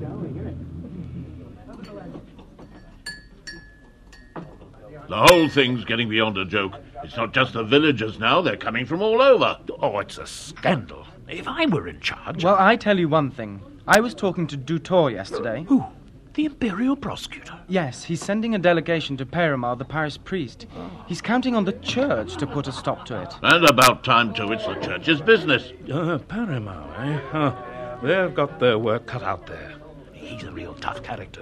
The whole thing's getting beyond a joke. It's not just the villagers now, they're coming from all over. Oh, it's a scandal. If I were in charge... Well, I tell you one thing. I was talking to Dutour yesterday. Who? The Imperial Prosecutor? Yes, he's sending a delegation to Perumal, the parish priest. He's counting on the church to put a stop to it. And about time, too. It's the church's business. Perumal, eh? They've got their work cut out there. He's a real tough character.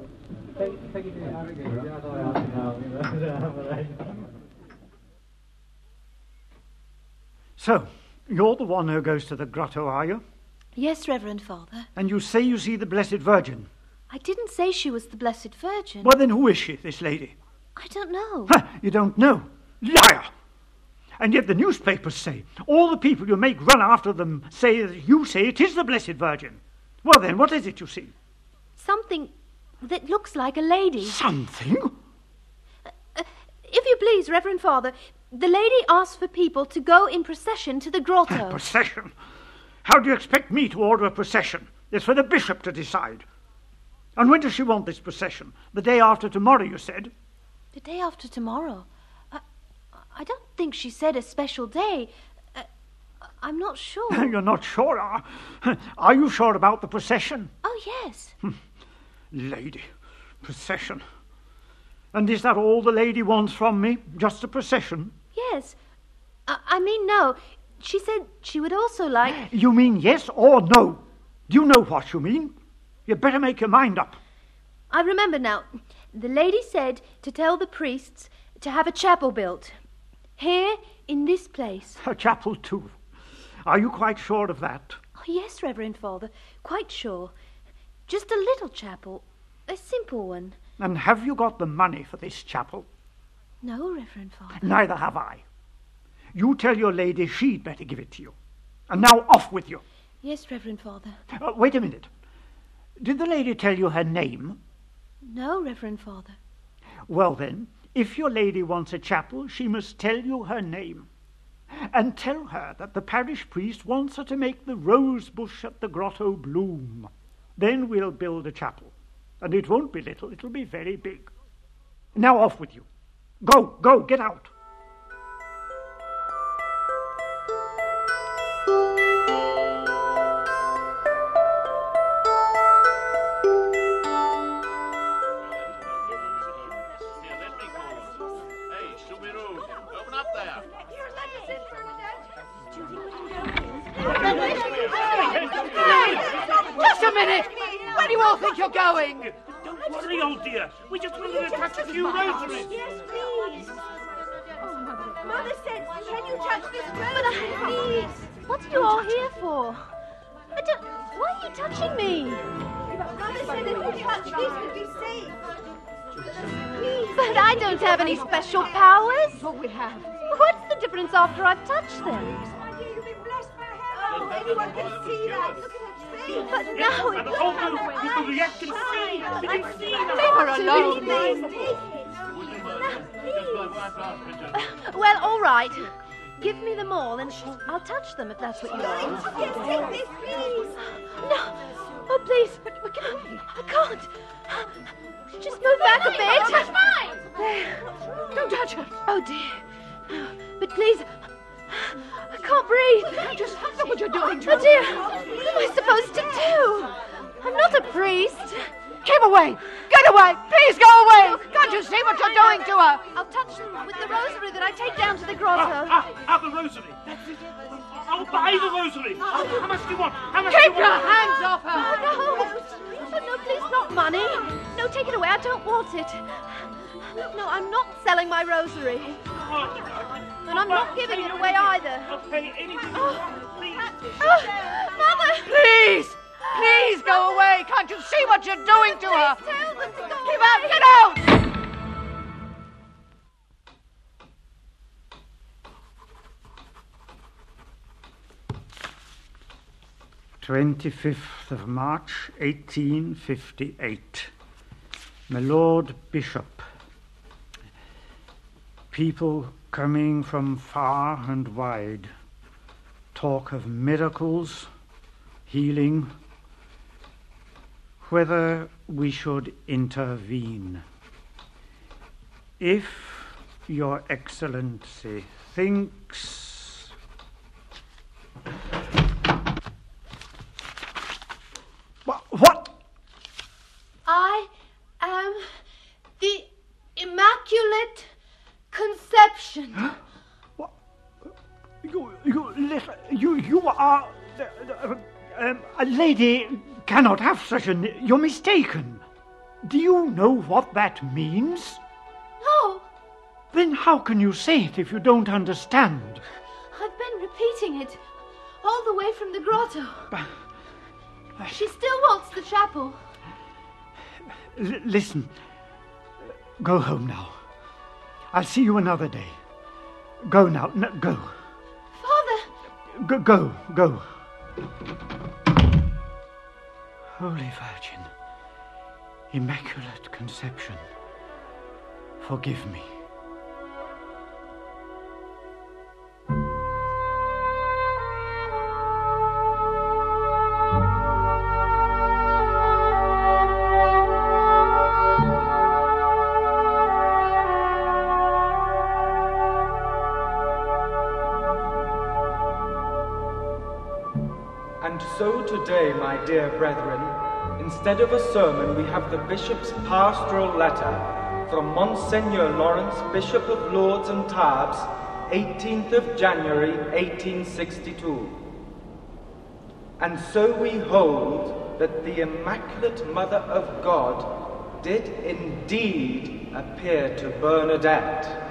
So, you're the one who goes to the grotto, are you? Yes, Reverend Father. And you say you see the Blessed Virgin? I didn't say she was the Blessed Virgin. Well, then who is she, this lady? I don't know. You don't know? Liar! And yet the newspapers say, all the people you make run after them say that you say it is the Blessed Virgin. Well then, what is it you see? Something that looks like a lady. Something? If you please, Reverend Father, the lady asked for people to go in procession to the grotto. Procession? How do you expect me to order a procession? It's for the bishop to decide. And when does she want this procession? The day after tomorrow, you said? The day after tomorrow? I don't think she said a special day. I'm not sure. You're not sure, are you sure about the procession? Oh, yes. Lady, procession. And is that all the lady wants from me? Just a procession? Yes. I mean, no. She said she would also like... You mean yes or no? Do you know what you mean? You'd better make your mind up. I remember now. The lady said to tell the priests to have a chapel built. Here, in this place. A chapel, too. Are you quite sure of that? Oh, yes, Reverend Father. Quite sure. Just a little chapel. A simple one. And have you got the money for this chapel? No, Reverend Father. Neither have I. You tell your lady she'd better give it to you. And now off with you. Yes, Reverend Father. Wait a minute. Did the lady tell you her name? No, Reverend Father. Well then, if your lady wants a chapel, she must tell you her name. And tell her that the parish priest wants her to make the rose bush at the grotto bloom. Then we'll build a chapel. And it won't be little, it'll be very big. Now off with you. Go, get out. Just a minute! Where do you all think you're going? Don't worry, old dear. We just wanted to touch a few rosaries. Yes, please. Mother said, can you touch this rosary? Please. What are you all here for? Why are you touching me? Mother said if you touch this, we'll be safe. Please. But I don't have any special powers. Oh, we have. What's the difference after I've touched them? My dear, you've been blessed by heaven. Oh, anyone can see that. Look at her face. But now And the whole people the yet can see. We can see now. Leave her alone. Well, all right. Give me them all and I'll touch them if that's what you want. Yes, take this, please. No. Oh, please. I can't. Just move back a bit. There. Don't touch her. Oh, dear. But please, I can't breathe. Just look what you're doing. Oh, dear. What am I supposed to do? I'm not a priest. Keep away. Get away. Please go away. Can't you see what you're doing to her? I'll touch them with the rosary that I take down to the grotto. The rosary. That's it. I'll buy the rosary. How much do you want? Keep your hands off her. Oh, no, please, not money. No, take it away. I don't want it. No, I'm not selling my rosary. And I'm not giving it away either. I'll pay anything. Mother! Please. Please go away. Can't you see what you're doing to her? Tell them to go Give away. out. Get out. 25th of March, 1858. My Lord Bishop. People coming from far and wide talk of miracles, healing. whether we should intervene. If Your Excellency thinks... What? I am the Immaculate Conception. What? You are... a lady cannot have such a... You're mistaken. Do you know what that means? No. Then how can you say it if you don't understand? I've been repeating it all the way from the grotto. She still wants the chapel. Listen. Go home now. I'll see you another day. Go now. No, go. Father! Go. Holy Virgin, Immaculate Conception, forgive me. And so today, my dear brethren, instead of a sermon, we have the Bishop's pastoral letter from Monsignor Lawrence, Bishop of Lourdes and Tarbes, 18th of January, 1862. And so we hold that the Immaculate Mother of God did indeed appear to Bernadette.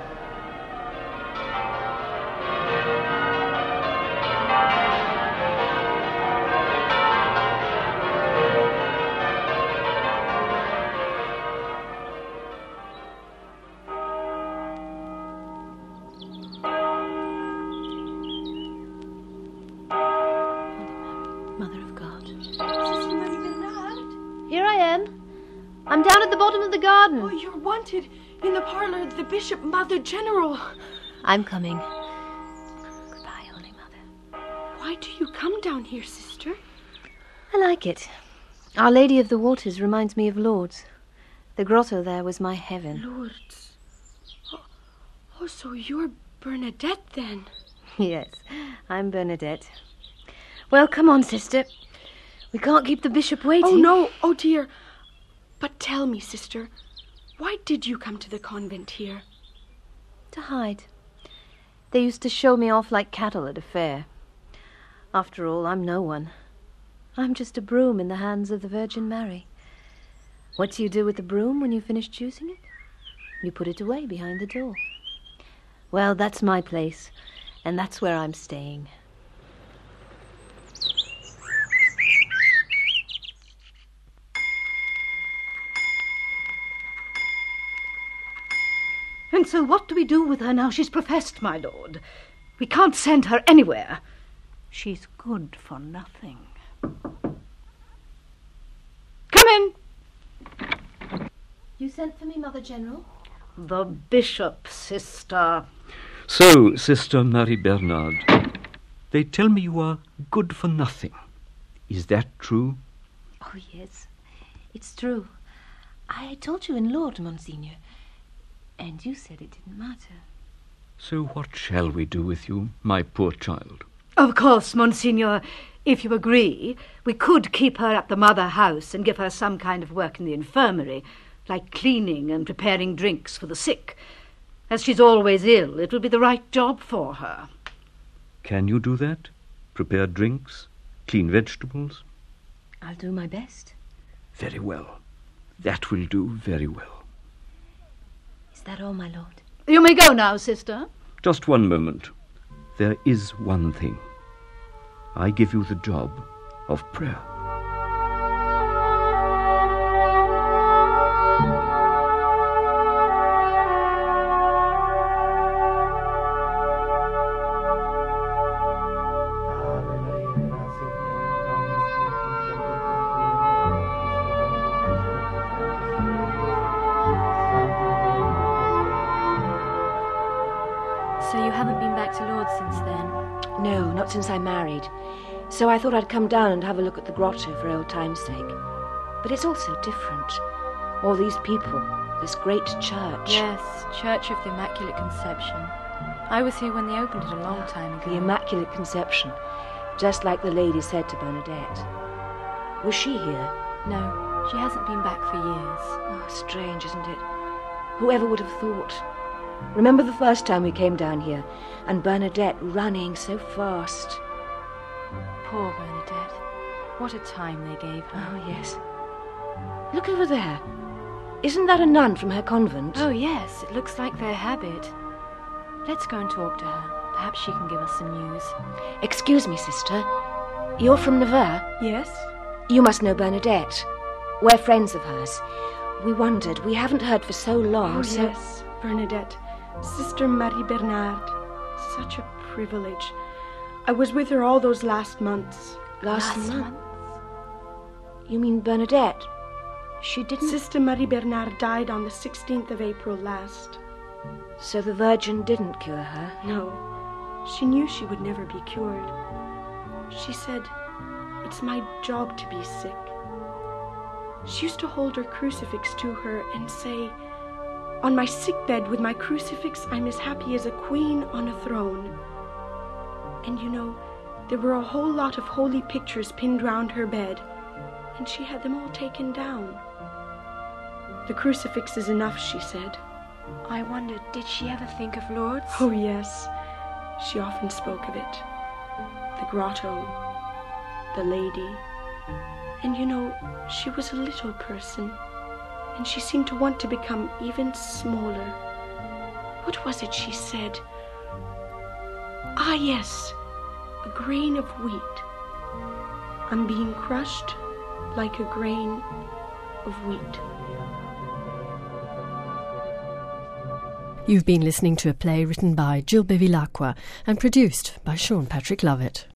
Mother of God. Sister Mary Bernard? Here I am. I'm down at the bottom of the garden. Oh, you're wanted in the parlour of the Bishop Mother General. I'm coming. Goodbye, Holy Mother. Why do you come down here, sister? I like it. Our Lady of the Waters reminds me of Lourdes. The grotto there was my heaven. Lourdes. Oh, so you're Bernadette, then? Yes, I'm Bernadette. Well, come on, sister. We can't keep the bishop waiting. Oh, no. Oh, dear. But tell me, sister, why did you come to the convent here? To hide. They used to show me off like cattle at a fair. After all, I'm no one. I'm just a broom in the hands of the Virgin Mary. What do you do with the broom when you've finished using it? You put it away behind the door. Well, that's my place, and that's where I'm staying. And so what do we do with her now she's professed, my lord? We can't send her anywhere. She's good for nothing. Come in. You sent for me, Mother General? The bishop, sister. So, Sister Mary Bernard, they tell me you are good for nothing. Is that true? Oh, yes. It's true. I told you in Lourdes, Monsignor. And you said it didn't matter. So what shall we do with you, my poor child? Of course, Monsignor, if you agree, we could keep her at the mother house and give her some kind of work in the infirmary, like cleaning and preparing drinks for the sick. As she's always ill, it will be the right job for her. Can you do that? Prepare drinks? Clean vegetables? I'll do my best. Very well. That will do very well. Is that all, my lord? You may go now, sister. Just one moment. There is one thing. I give you the job of prayer. So you haven't been back to Lourdes since then? No, not since I married. So I thought I'd come down and have a look at the grotto for old time's sake. But it's also different. All these people, this great church. Yes, Church of the Immaculate Conception. I was here when they opened it a long time ago. The Immaculate Conception, just like the lady said to Bernadette. Was she here? No, she hasn't been back for years. Oh, strange, isn't it? Whoever would have thought? Remember the first time we came down here, and Bernadette running so fast? Poor Bernadette. What a time they gave her. Oh, yes. Look over there. Isn't that a nun from her convent? Oh, yes, it looks like their habit. Let's go and talk to her. Perhaps she can give us some news. Excuse me, sister. You're from Nevers? Yes. You must know Bernadette. We're friends of hers. We wondered. We haven't heard for so long. Oh, yes, Bernadette. Sister Marie Bernard. Such a privilege. I was with her all those last months. Last month? You mean Bernadette? She didn't... Sister Marie Bernard died on the 16th of April last. So the Virgin didn't cure her? No. She knew she would never be cured. She said, "It's my job to be sick." She used to hold her crucifix to her and say, "On my sickbed with my crucifix, I'm as happy as a queen on a throne." And you know, there were a whole lot of holy pictures pinned round her bed, and she had them all taken down. The crucifix is enough, she said. I wondered, did she ever think of Lourdes? Oh, yes. She often spoke of it. The grotto, the lady. And you know, she was a little person, and she seemed to want to become even smaller. What was it she said? Ah, yes, a grain of wheat. I'm being crushed like a grain of wheat. You've been listening to a play written by Jill Bevilacqua and produced by Sean Patrick Lovett.